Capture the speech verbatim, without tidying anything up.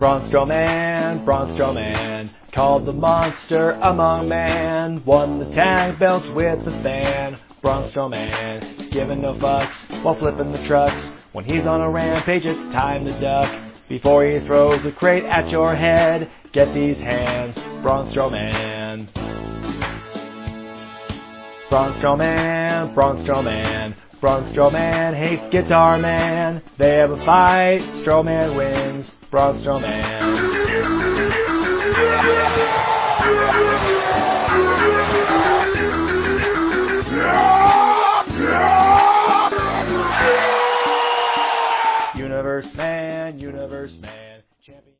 Braun Strowman, Braun Strowman, called the monster among man, won the tag belts with the fan. Braun Strowman, giving no fucks while flipping the trucks. When he's on a rampage, it's time to duck. Before he throws a crate at your head, get these hands, Braun Strowman. Braun Strowman, Braun Strowman, Braun Strowman hates Guitar Man. They have a fight, Strowman wins, Braun Strowman.